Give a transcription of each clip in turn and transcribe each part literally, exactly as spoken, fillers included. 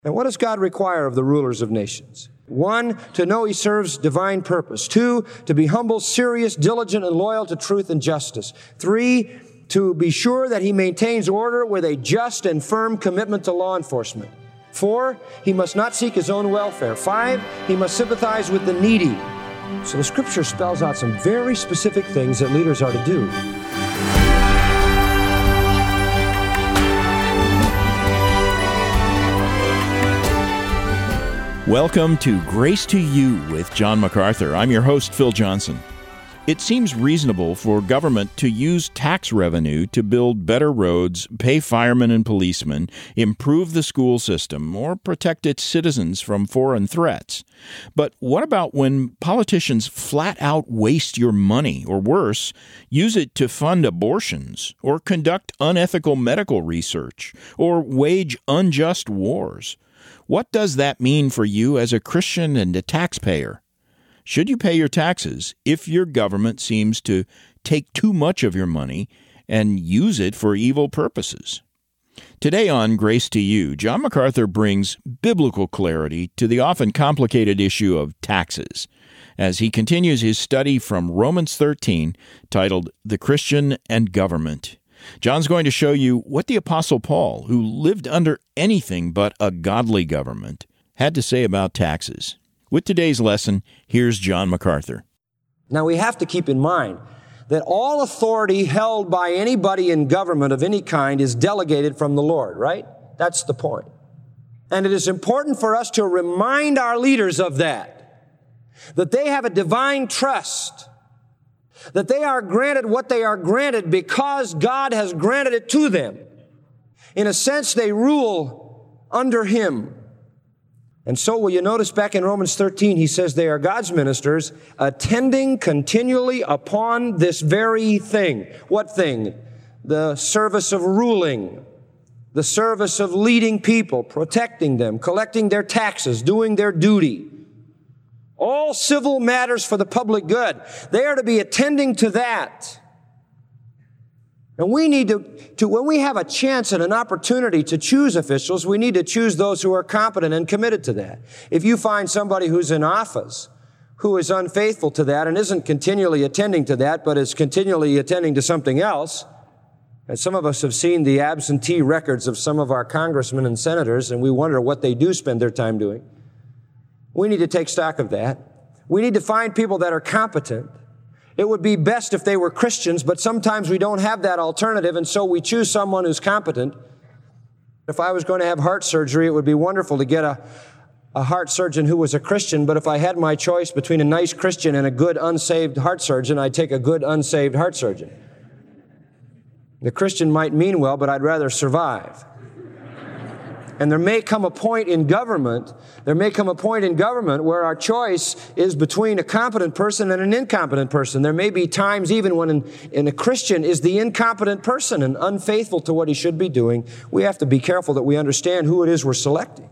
And what does God require of the rulers of nations? One, to know he serves divine purpose. Two, to be humble, serious, diligent, and loyal to truth and justice. Three, to be sure that he maintains order with a just and firm commitment to law enforcement. Four, he must not seek his own welfare. Five, he must sympathize with the needy. So the Scripture spells out some very specific things that leaders are to do. Welcome to Grace to You with John MacArthur. I'm your host, Phil Johnson. It seems reasonable for government to use tax revenue to build better roads, pay firemen and policemen, improve the school system, or protect its citizens from foreign threats. But what about when politicians flat out waste your money, or worse, use it to fund abortions, or conduct unethical medical research, or wage unjust wars? What does that mean for you as a Christian and a taxpayer? Should you pay your taxes if your government seems to take too much of your money and use it for evil purposes? Today on Grace to You, John MacArthur brings biblical clarity to the often complicated issue of taxes as he continues his study from Romans thirteen, titled The Christian and Government. John's going to show you what the Apostle Paul, who lived under anything but a godly government, had to say about taxes. With today's lesson, here's John MacArthur. Now, we have to keep in mind that all authority held by anybody in government of any kind is delegated from the Lord, right? That's the point. And it is important for us to remind our leaders of that, that they have a divine trust, that they are granted what they are granted because God has granted it to them. In a sense, they rule under Him. And so, will you notice back in Romans thirteen, he says they are God's ministers, attending continually upon this very thing. What thing? The service of ruling, the service of leading people, protecting them, collecting their taxes, doing their duty. All civil matters for the public good. They are to be attending to that. And we need to, to, when we have a chance and an opportunity to choose officials, we need to choose those who are competent and committed to that. If you find somebody who's in office who is unfaithful to that and isn't continually attending to that, but is continually attending to something else, and some of us have seen the absentee records of some of our congressmen and senators, and we wonder what they do spend their time doing. We need to take stock of that. We need to find people that are competent. It would be best if they were Christians, but sometimes we don't have that alternative, and so we choose someone who's competent. If I was going to have heart surgery, it would be wonderful to get a, a heart surgeon who was a Christian, but if I had my choice between a nice Christian and a good unsaved heart surgeon, I'd take a good unsaved heart surgeon. The Christian might mean well, but I'd rather survive. And there may come a point in government, there may come a point in government where our choice is between a competent person and an incompetent person. There may be times even when in, in a Christian is the incompetent person and unfaithful to what he should be doing. We have to be careful that we understand who it is we're selecting.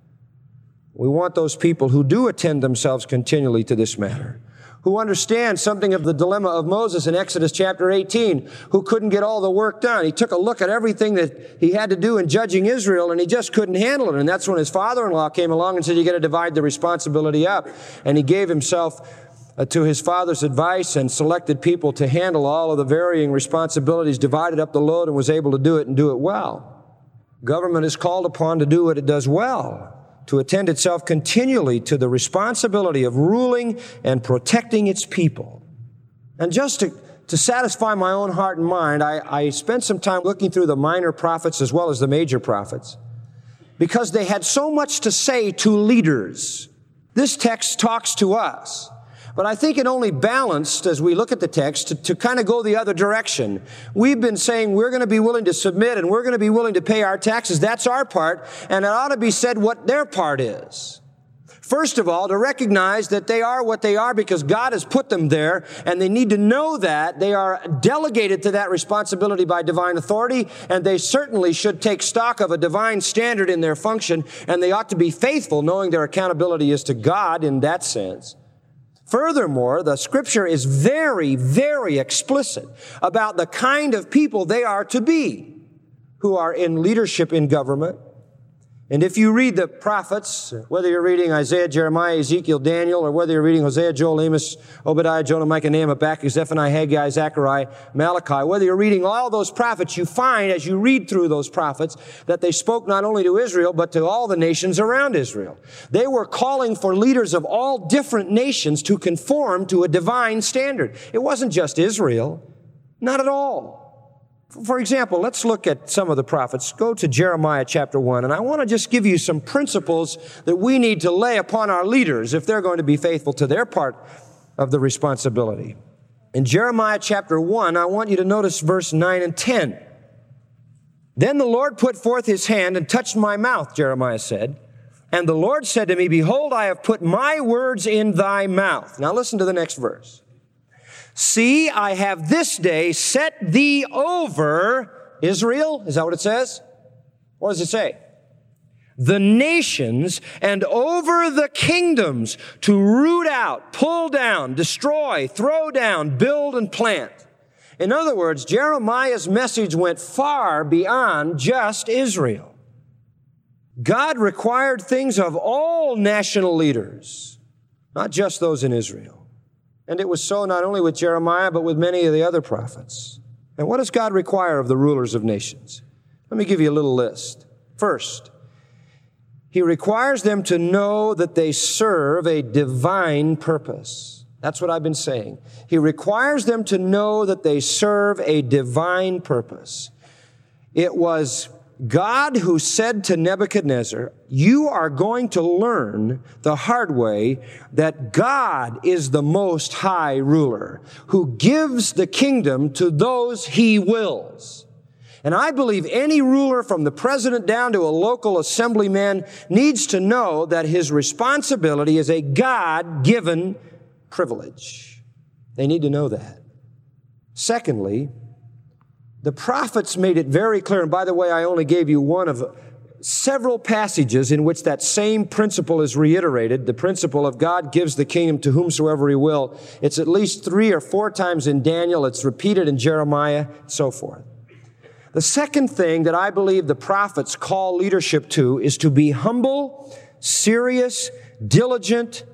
We want those people who do attend themselves continually to this matter, who understand something of the dilemma of Moses in Exodus chapter eighteen, who couldn't get all the work done. He took a look at everything that he had to do in judging Israel, and he just couldn't handle it. And that's when his father-in-law came along and said, you got to divide the responsibility up. And he gave himself uh, to his father's advice and selected people to handle all of the varying responsibilities, divided up the load, and was able to do it and do it well. Government is called upon to do what it does well, to attend itself continually to the responsibility of ruling and protecting its people. And just to, to satisfy my own heart and mind, I, I spent some time looking through the minor prophets as well as the major prophets, because they had so much to say to leaders. This text talks to us. But I think it only balanced, as we look at the text, to, to kind of go the other direction. We've been saying we're going to be willing to submit and we're going to be willing to pay our taxes. That's our part. And it ought to be said what their part is. First of all, to recognize that they are what they are because God has put them there, and they need to know that they are delegated to that responsibility by divine authority, and they certainly should take stock of a divine standard in their function, and they ought to be faithful, knowing their accountability is to God in that sense. Furthermore, the Scripture is very, very explicit about the kind of people they are to be who are in leadership in government. And if you read the prophets, whether you're reading Isaiah, Jeremiah, Ezekiel, Daniel, or whether you're reading Hosea, Joel, Amos, Obadiah, Jonah, Micah, Nahum, Habakkuk, Zephaniah, Haggai, Zechariah, Malachi, whether you're reading all those prophets, you find as you read through those prophets that they spoke not only to Israel, but to all the nations around Israel. They were calling for leaders of all different nations to conform to a divine standard. It wasn't just Israel. Not at all. For example, let's look at some of the prophets. Go to Jeremiah chapter one, and I want to just give you some principles that we need to lay upon our leaders if they're going to be faithful to their part of the responsibility. In Jeremiah chapter one, I want you to notice verse nine and ten. Then the Lord put forth his hand and touched my mouth, Jeremiah said. And the Lord said to me, behold, I have put my words in thy mouth. Now listen to the next verse. See, I have this day set thee over Israel. Is that what it says? What does it say? The nations and over the kingdoms to root out, pull down, destroy, throw down, build, and plant. In other words, Jeremiah's message went far beyond just Israel. God required things of all national leaders, not just those in Israel. And it was so not only with Jeremiah, but with many of the other prophets. And what does God require of the rulers of nations? Let me give you a little list. First, He requires them to know that they serve a divine purpose. That's what I've been saying. He requires them to know that they serve a divine purpose. It was God who said to Nebuchadnezzar, you are going to learn the hard way that God is the most high ruler who gives the kingdom to those he wills. And I believe any ruler from the president down to a local assemblyman needs to know that his responsibility is a God-given privilege. They need to know that. Secondly, the prophets made it very clear, and by the way, I only gave you one of several passages in which that same principle is reiterated, the principle of God gives the kingdom to whomsoever he will. It's at least three or four times in Daniel, it's repeated in Jeremiah, and so forth. The second thing that I believe the prophets call leadership to is to be humble, serious, diligent,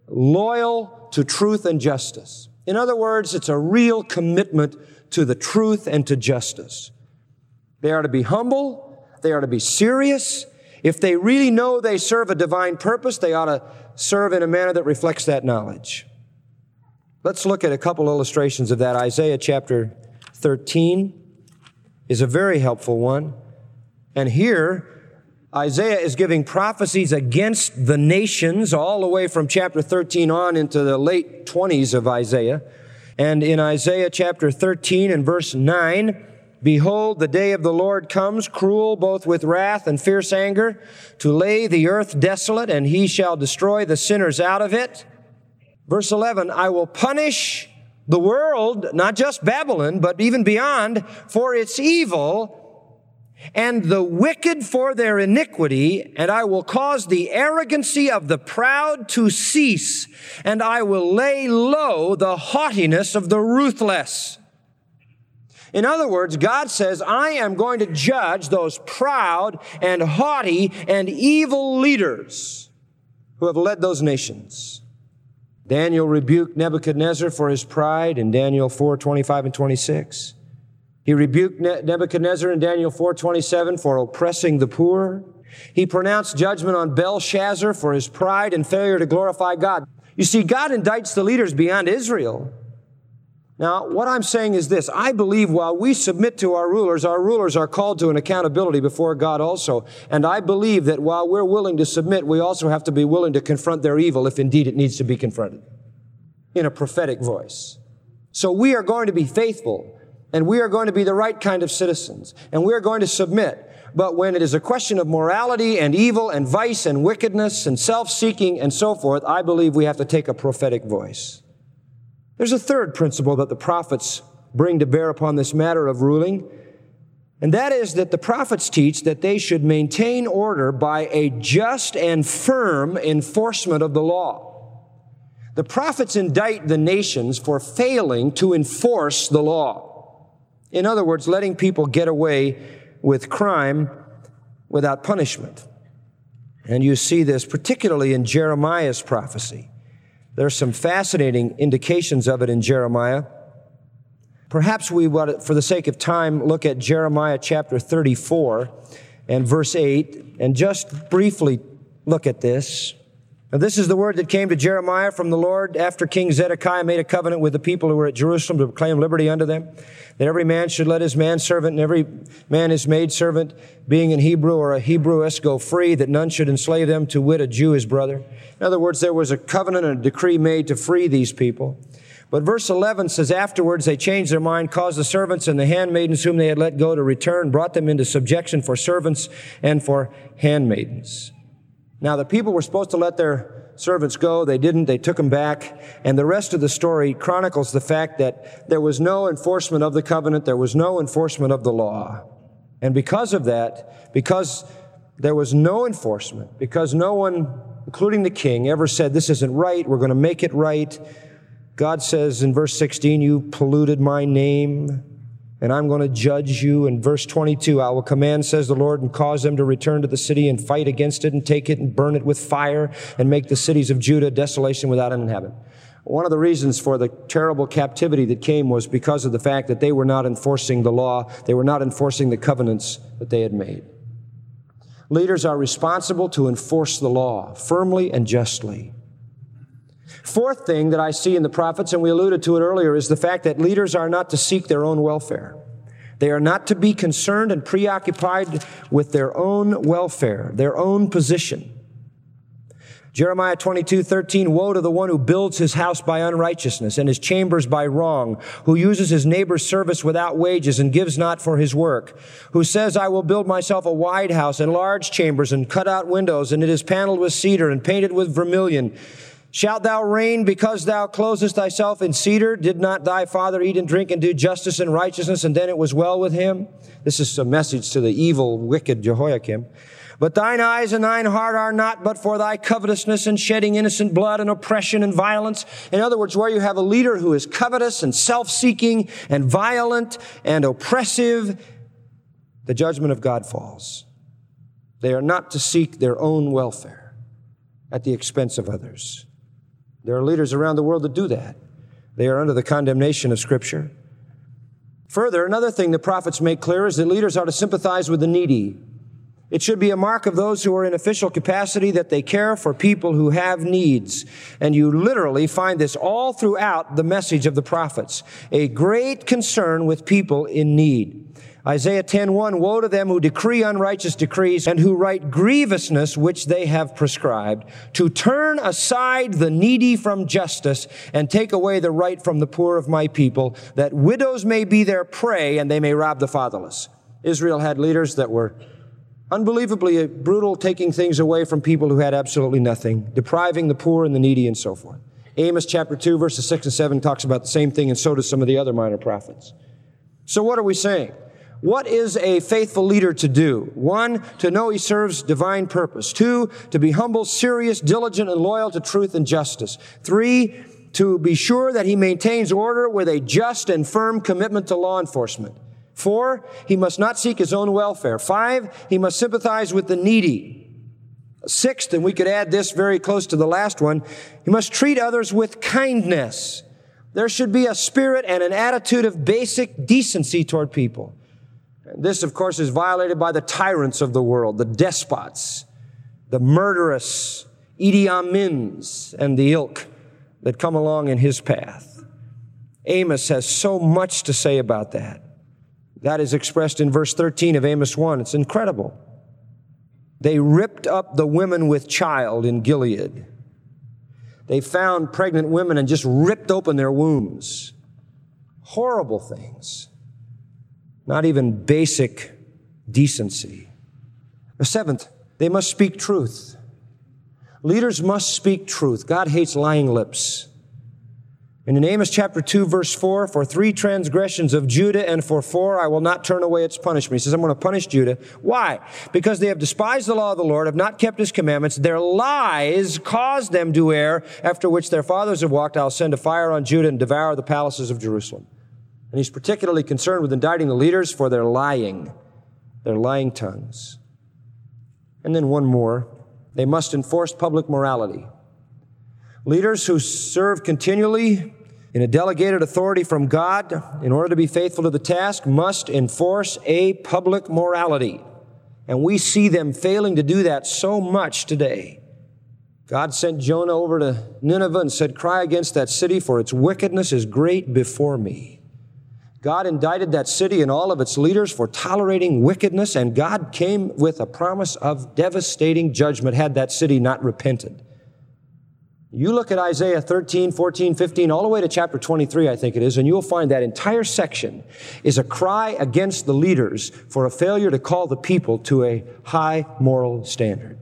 loyal to truth and justice. In other words, it's a real commitment to the truth and to justice. They are to be humble. They are to be serious. If they really know they serve a divine purpose, they ought to serve in a manner that reflects that knowledge. Let's look at a couple illustrations of that. Isaiah chapter thirteen is a very helpful one. And here, Isaiah is giving prophecies against the nations all the way from chapter thirteen on into the late twenties of Isaiah. And in Isaiah chapter thirteen and verse nine, behold, the day of the Lord comes, cruel both with wrath and fierce anger, to lay the earth desolate, and he shall destroy the sinners out of it. Verse eleven, I will punish the world, not just Babylon, but even beyond, for its evil, and the wicked for their iniquity, and I will cause the arrogancy of the proud to cease, and I will lay low the haughtiness of the ruthless. In other words, God says, I am going to judge those proud and haughty and evil leaders who have led those nations. Daniel rebuked Nebuchadnezzar for his pride in Daniel four, twenty-five and twenty-six. He rebuked Nebuchadnezzar in Daniel four twenty-seven for oppressing the poor. He pronounced judgment on Belshazzar for his pride and failure to glorify God. You see, God indicts the leaders beyond Israel. Now, what I'm saying is this. I believe while we submit to our rulers, our rulers are called to an accountability before God also. And I believe that while we're willing to submit, we also have to be willing to confront their evil if indeed it needs to be confronted in a prophetic voice. So we are going to be faithful. And we are going to be the right kind of citizens. And we are going to submit. But when it is a question of morality and evil and vice and wickedness and self-seeking and so forth, I believe we have to take a prophetic voice. There's a third principle that the prophets bring to bear upon this matter of ruling. And that is that the prophets teach that they should maintain order by a just and firm enforcement of the law. The prophets indict the nations for failing to enforce the law. In other words, letting people get away with crime without punishment. And you see this particularly in Jeremiah's prophecy. There's some fascinating indications of it in Jeremiah. Perhaps we would, for the sake of time, look at Jeremiah chapter thirty-four and verse eight, and just briefly look at this. Now, this is the word that came to Jeremiah from the Lord after King Zedekiah made a covenant with the people who were at Jerusalem to proclaim liberty unto them, that every man should let his manservant and every man his maidservant, being an Hebrew or a Hebrewess, go free, that none should enslave them, to wit, a Jew his brother. In other words, there was a covenant and a decree made to free these people. But verse eleven says, afterwards they changed their mind, caused the servants and the handmaidens whom they had let go to return, brought them into subjection for servants and for handmaidens. Now, the people were supposed to let their servants go. They didn't. They took them back. And the rest of the story chronicles the fact that there was no enforcement of the covenant. There was no enforcement of the law. And because of that, because there was no enforcement, because no one, including the king, ever said, this isn't right, we're going to make it right, God says in verse sixteen, you polluted my name, and I'm going to judge you. In verse twenty-two, I will command, says the Lord, and cause them to return to the city and fight against it and take it and burn it with fire and make the cities of Judah desolation without an inhabitant. One of the reasons for the terrible captivity that came was because of the fact that they were not enforcing the law. They were not enforcing the covenants that they had made. Leaders are responsible to enforce the law firmly and justly. Fourth thing that I see in the prophets, and we alluded to it earlier, is the fact that leaders are not to seek their own welfare. They are not to be concerned and preoccupied with their own welfare, their own position. Jeremiah twenty-two thirteen, woe to the one who builds his house by unrighteousness and his chambers by wrong, who uses his neighbor's service without wages and gives not for his work, who says, I will build myself a wide house and large chambers and cut out windows, and it is paneled with cedar and painted with vermilion. Shalt thou reign because thou closest thyself in cedar? Did not thy father eat and drink and do justice and righteousness, and then it was well with him? This is a message to the evil, wicked Jehoiakim. But thine eyes and thine heart are not but for thy covetousness and shedding innocent blood and oppression and violence. In other words, where you have a leader who is covetous and self-seeking and violent and oppressive, the judgment of God falls. They are not to seek their own welfare at the expense of others. There are leaders around the world that do that. They are under the condemnation of Scripture. Further, another thing the prophets make clear is that leaders are to sympathize with the needy. It should be a mark of those who are in official capacity that they care for people who have needs. And you literally find this all throughout the message of the prophets. A great concern with people in need. Isaiah ten one, woe to them who decree unrighteous decrees and who write grievousness which they have prescribed, to turn aside the needy from justice and take away the right from the poor of my people, that widows may be their prey and they may rob the fatherless. Israel had leaders that were unbelievably brutal, taking things away from people who had absolutely nothing, depriving the poor and the needy and so forth. Amos chapter two, verses six and seven talks about the same thing, and so do some of the other minor prophets. So what are we saying? What is a faithful leader to do? One, to know he serves divine purpose. Two, to be humble, serious, diligent, and loyal to truth and justice. Three, to be sure that he maintains order with a just and firm commitment to law enforcement. Four, he must not seek his own welfare. Five, he must sympathize with the needy. Sixth, and we could add this very close to the last one, he must treat others with kindness. There should be a spirit and an attitude of basic decency toward people. This, of course, is violated by the tyrants of the world, the despots, the murderous Idi Amins and the ilk that come along in his path. Amos has so much to say about that. That is expressed in verse thirteen of Amos one. It's incredible. They ripped up the women with child in Gilead. They found pregnant women and just ripped open their wombs. Horrible things. Not even basic decency. The seventh, they must speak truth. Leaders must speak truth. God hates lying lips. And in Amos chapter two, verse four, for three transgressions of Judah and for four, I will not turn away its punishment. He says, I'm going to punish Judah. Why? Because they have despised the law of the Lord, have not kept his commandments. Their lies caused them to err, after which their fathers have walked. I'll send a fire on Judah and devour the palaces of Jerusalem. And he's particularly concerned with indicting the leaders for their lying, their lying tongues. And then one more. They must enforce public morality. Leaders who serve continually in a delegated authority from God in order to be faithful to the task must enforce a public morality. And we see them failing to do that so much today. God sent Jonah over to Nineveh and said, "Cry against that city, for its wickedness is great before me." God indicted that city and all of its leaders for tolerating wickedness, and God came with a promise of devastating judgment had that city not repented. You look at Isaiah thirteen, fourteen, fifteen, all the way to chapter twenty-three, I think it is, and you'll find that entire section is a cry against the leaders for a failure to call the people to a high moral standard.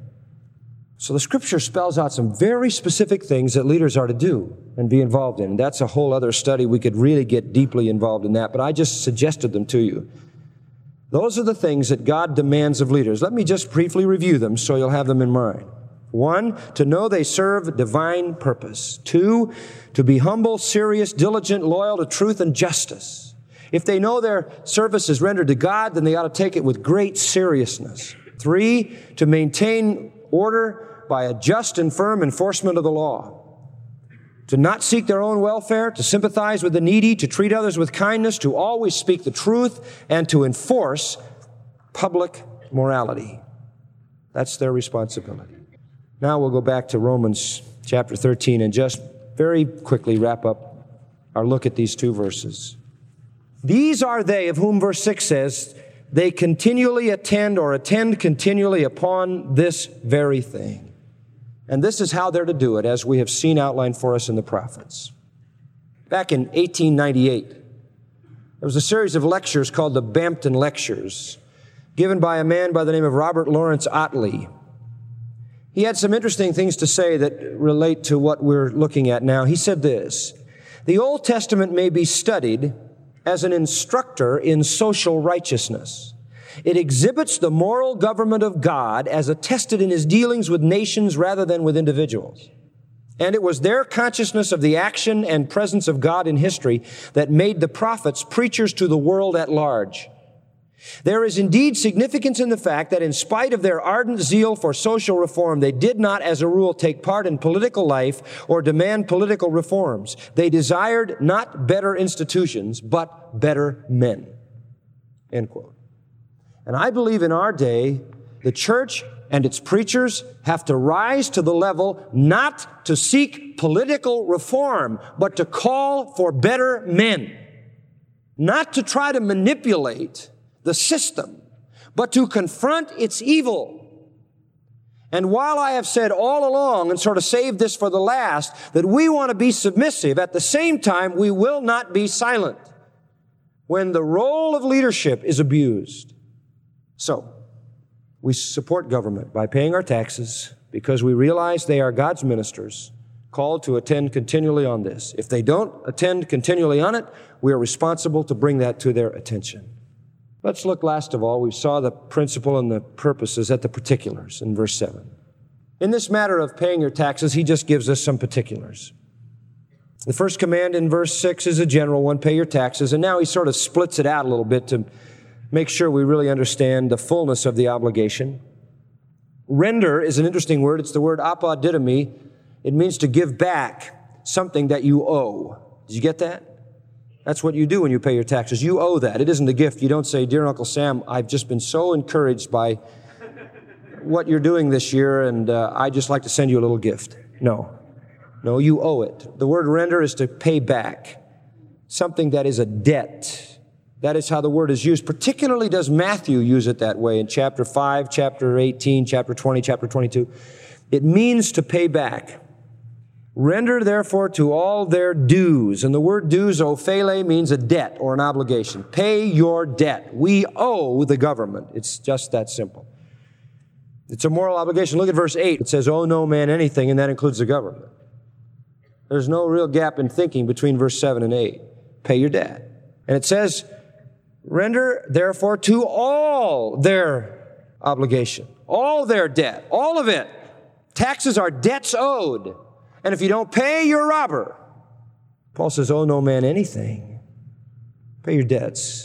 So the Scripture spells out some very specific things that leaders are to do and be involved in. And that's a whole other study. We could really get deeply involved in that, but I just suggested them to you. Those are the things that God demands of leaders. Let me just briefly review them so you'll have them in mind. One, to know they serve divine purpose. Two, to be humble, serious, diligent, loyal to truth and justice. If they know their service is rendered to God, then they ought to take it with great seriousness. Three, to maintain order by a just and firm enforcement of the law. To not seek their own welfare, to sympathize with the needy, to treat others with kindness, to always speak the truth, and to enforce public morality. That's their responsibility. Now we'll go back to Romans chapter thirteen and just very quickly wrap up our look at these two verses. These are they of whom verse six says, they continually attend or attend continually upon this very thing. And this is how they're to do it, as we have seen outlined for us in the prophets. Back in eighteen ninety-eight, there was a series of lectures called the Bampton Lectures, given by a man by the name of Robert Lawrence Otley. He had some interesting things to say that relate to what we're looking at now. He said this: the Old Testament may be studied as an instructor in social righteousness. It exhibits the moral government of God as attested in his dealings with nations rather than with individuals. And it was their consciousness of the action and presence of God in history that made the prophets preachers to the world at large. There is indeed significance in the fact that in spite of their ardent zeal for social reform, they did not, as a rule, take part in political life or demand political reforms. They desired not better institutions, but better men. End quote. And I believe in our day, the church and its preachers have to rise to the level not to seek political reform, but to call for better men. Not to try to manipulate the system, but to confront its evil. And while I have said all along, and sort of saved this for the last, that we want to be submissive, at the same time, we will not be silent when the role of leadership is abused. So, we support government by paying our taxes because we realize they are God's ministers called to attend continually on this. If they don't attend continually on it, we are responsible to bring that to their attention. Let's look last of all, we saw the principle and the purposes at the particulars in verse seven. In this matter of paying your taxes, he just gives us some particulars. The first command in verse six is a general one, pay your taxes, and now he sort of splits it out a little bit to make sure we really understand the fullness of the obligation. Render is an interesting word. It's the word apodidomi. It means to give back something that you owe. Did you get that? That's what you do when you pay your taxes. You owe that. It isn't a gift. You don't say, "Dear Uncle Sam, I've just been so encouraged by what you're doing this year, and uh, I'd just like to send you a little gift." No. No, you owe it. The word render is to pay back something that is a debt. That is how the word is used. Particularly does Matthew use it that way in chapter five, chapter eighteen, chapter twenty, chapter twenty-two. It means to pay back. Render, therefore, to all their dues. And the word dues, ophele, means a debt or an obligation. Pay your debt. We owe the government. It's just that simple. It's a moral obligation. Look at verse eight. It says, owe no man anything, and that includes the government. There's no real gap in thinking between verse seven and eight. Pay your debt. And it says, render, therefore, to all their obligation, all their debt, all of it. Taxes are debts owed. And if you don't pay, you're a robber. Paul says, owe no man anything. Pay your debts.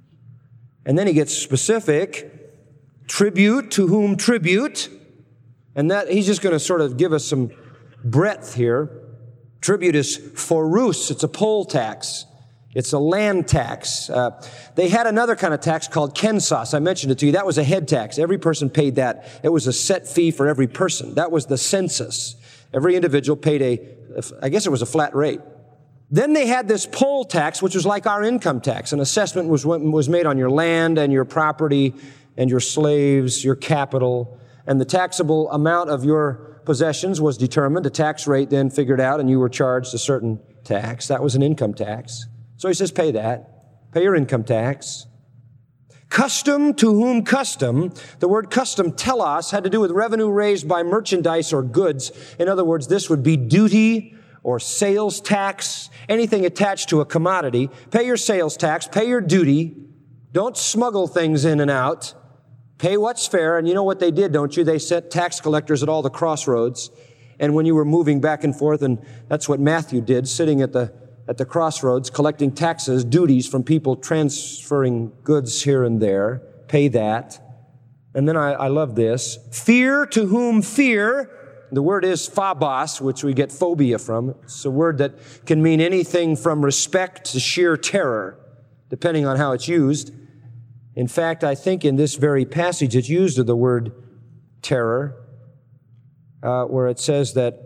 And then he gets specific. Tribute, to whom tribute. And that he's just going to sort of give us some breadth here. Tribute is forus. It's a poll tax. It's a land tax. Uh, they had another kind of tax called kensos. I mentioned it to you. That was a head tax. Every person paid that. It was a set fee for every person. That was the census. Every individual paid a, I guess it was a flat rate. Then they had this poll tax, which was like our income tax. An assessment was was made on your land and your property and your slaves, your capital, and the taxable amount of your possessions was determined. A tax rate then figured out, and you were charged a certain tax. That was an income tax. So he says, pay that. Pay your income tax. Custom to whom custom. The word custom, telos, had to do with revenue raised by merchandise or goods. In other words, this would be duty or sales tax, anything attached to a commodity. Pay your sales tax. Pay your duty. Don't smuggle things in and out. Pay what's fair. And you know what they did, don't you? They sent tax collectors at all the crossroads. And when you were moving back and forth, and that's what Matthew did, sitting at the at the crossroads, collecting taxes, duties from people transferring goods here and there. Pay that. And then I, I love this. Fear to whom fear. The word is phobos, which we get phobia from. It's a word that can mean anything from respect to sheer terror, depending on how it's used. In fact, I think in this very passage it's used of the word terror, uh, where it says that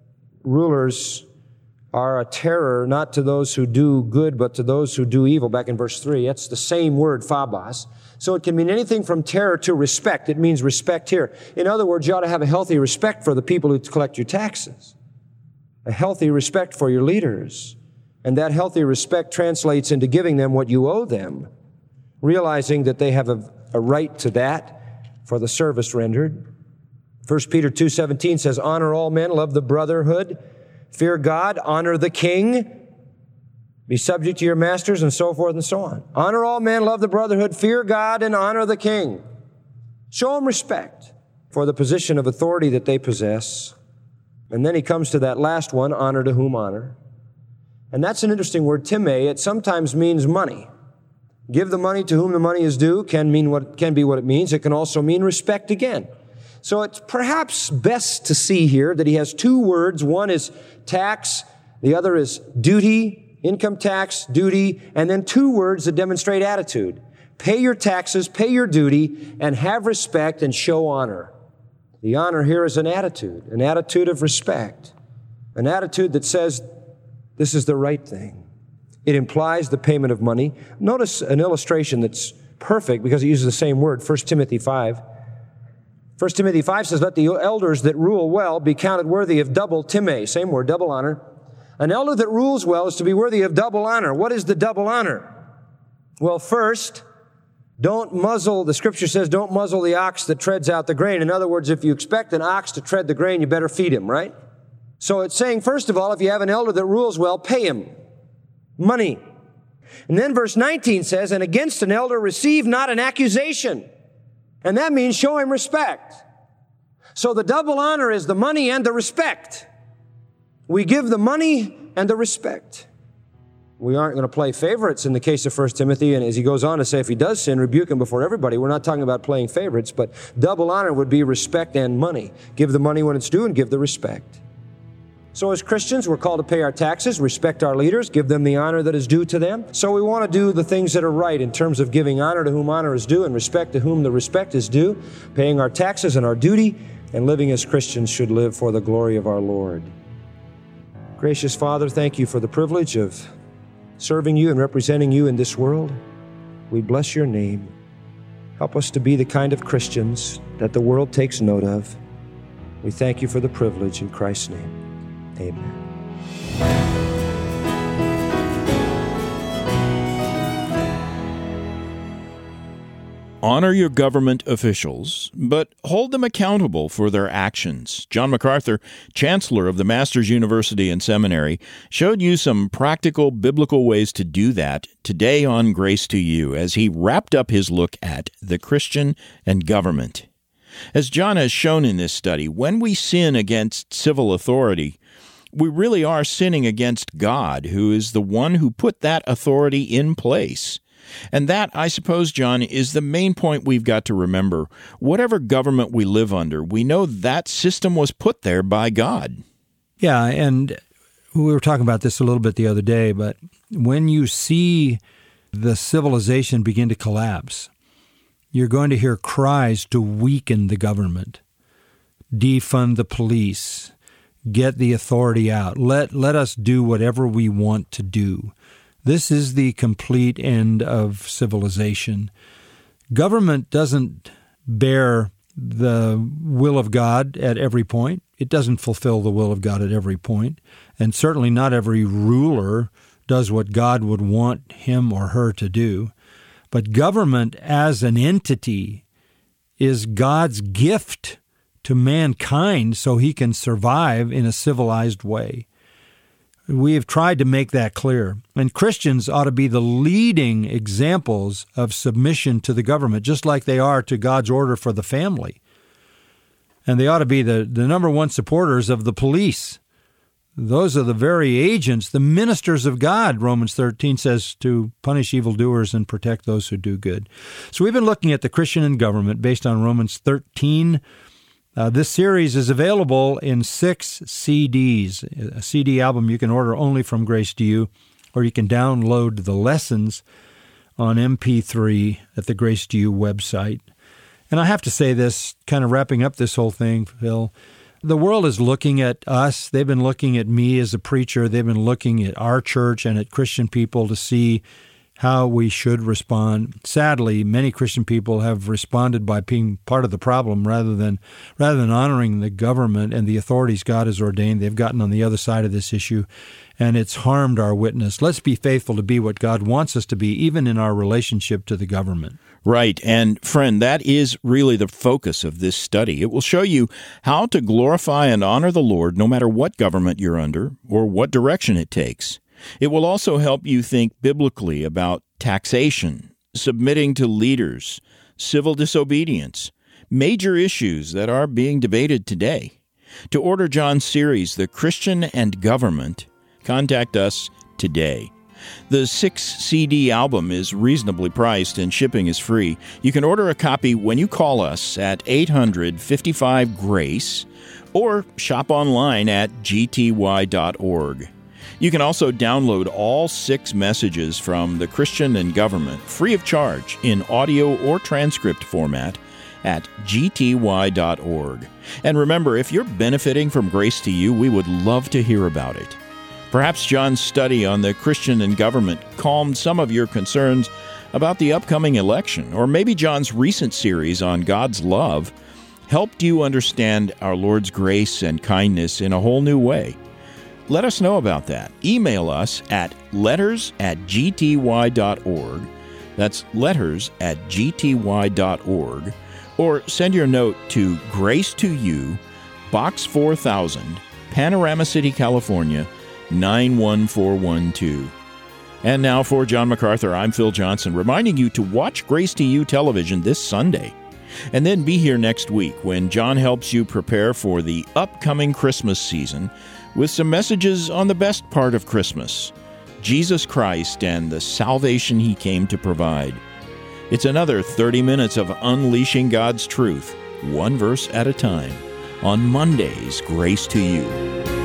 rulers are a terror not to those who do good, but to those who do evil, back in verse three. That's the same word, phobos. So it can mean anything from terror to respect. It means respect here. In other words, you ought to have a healthy respect for the people who collect your taxes, a healthy respect for your leaders. And that healthy respect translates into giving them what you owe them, realizing that they have a, a right to that for the service rendered. First Peter two seventeen says, honor all men, love the brotherhood, fear God, honor the king, be subject to your masters, and so forth and so on. Honor all men, love the brotherhood, fear God, and honor the king. Show them respect for the position of authority that they possess. And then he comes to that last one, honor to whom honor. And that's an interesting word, time. It sometimes means money. Give the money to whom the money is due can mean what can be what it means. It can also mean respect again. So it's perhaps best to see here that he has two words. One is tax. The other is duty, income tax, duty, and then two words that demonstrate attitude. Pay your taxes, pay your duty, and have respect and show honor. The honor here is an attitude, an attitude of respect, an attitude that says this is the right thing. It implies the payment of money. Notice an illustration that's perfect because it uses the same word, First Timothy five. First Timothy five says, let the elders that rule well be counted worthy of double time, same word, double honor. An elder that rules well is to be worthy of double honor. What is the double honor? Well, first, don't muzzle, the scripture says, don't muzzle the ox that treads out the grain. In other words, if you expect an ox to tread the grain, you better feed him, right? So it's saying, first of all, if you have an elder that rules well, pay him money. And then verse nineteen says, and against an elder receive not an accusation. And that means show him respect. So the double honor is the money and the respect. We give the money and the respect. We aren't going to play favorites in the case of First Timothy. And as he goes on to say, if he does sin, rebuke him before everybody. We're not talking about playing favorites, but double honor would be respect and money. Give the money when it's due and give the respect. So as Christians, we're called to pay our taxes, respect our leaders, give them the honor that is due to them. So we want to do the things that are right in terms of giving honor to whom honor is due and respect to whom the respect is due, paying our taxes and our duty, and living as Christians should live for the glory of our Lord. Gracious Father, thank you for the privilege of serving you and representing you in this world. We bless your name. Help us to be the kind of Christians that the world takes note of. We thank you for the privilege in Christ's name. Amen. Honor your government officials, but hold them accountable for their actions. John MacArthur, Chancellor of the Masters University and Seminary, showed you some practical biblical ways to do that today on Grace to You as he wrapped up his look at the Christian and government. As John has shown in this study, when we sin against civil authority, we really are sinning against God, who is the one who put that authority in place. And that, I suppose, John, is the main point we've got to remember. Whatever government we live under, we know that system was put there by God. Yeah, and we were talking about this a little bit the other day, but when you see the civilization begin to collapse, you're going to hear cries to weaken the government, defund the police, get the authority out, let let us do whatever we want to do. This is the complete end of civilization. Government doesn't bear the will of God at every point. It doesn't fulfill the will of God at every point. And certainly not every ruler does what God would want him or her to do. But government as an entity is God's gift to mankind so he can survive in a civilized way. We have tried to make that clear. And Christians ought to be the leading examples of submission to the government, just like they are to God's order for the family. And they ought to be the, the number one supporters of the police. Those are the very agents, the ministers of God, Romans thirteen says, to punish evildoers and protect those who do good. So we've been looking at the Christian and government based on Romans thirteen. Uh, this series is available in six C Ds, a C D album you can order only from Grace to You, or you can download the lessons on M P three at the Grace to You website. And I have to say this, kind of wrapping up this whole thing, Phil, the world is looking at us. They've been looking at me as a preacher. They've been looking at our church and at Christian people to see how we should respond. Sadly, many Christian people have responded by being part of the problem rather than rather than honoring the government and the authorities God has ordained. They've gotten on the other side of this issue, and it's harmed our witness. Let's be faithful to be what God wants us to be, even in our relationship to the government. Right. And friend, that is really the focus of this study. It will show you how to glorify and honor the Lord no matter what government you're under or what direction it takes. It will also help you think biblically about taxation, submitting to leaders, civil disobedience, major issues that are being debated today. To order John's series, The Christian and Government, contact us today. The six C D album is reasonably priced and shipping is free. You can order a copy when you call us at eight hundred, fifty-five, GRACE or shop online at g t y dot org. You can also download all six messages from The Christian and Government free of charge in audio or transcript format at g t y dot org. And remember, if you're benefiting from Grace to You, we would love to hear about it. Perhaps John's study on the Christian and government calmed some of your concerns about the upcoming election, or maybe John's recent series on God's love helped you understand our Lord's grace and kindness in a whole new way. Let us know about that. Email us at letters at g t y dot org. That's letters at g t y dot org. Or send your note to Grace to You, Box four thousand, Panorama City, California, nine one four one two. And now for John MacArthur, I'm Phil Johnson, reminding you to watch Grace to You television this Sunday. And then be here next week when John helps you prepare for the upcoming Christmas season with some messages on the best part of Christmas, Jesus Christ and the salvation He came to provide. It's another thirty minutes of unleashing God's truth, one verse at a time, on Monday's Grace to You.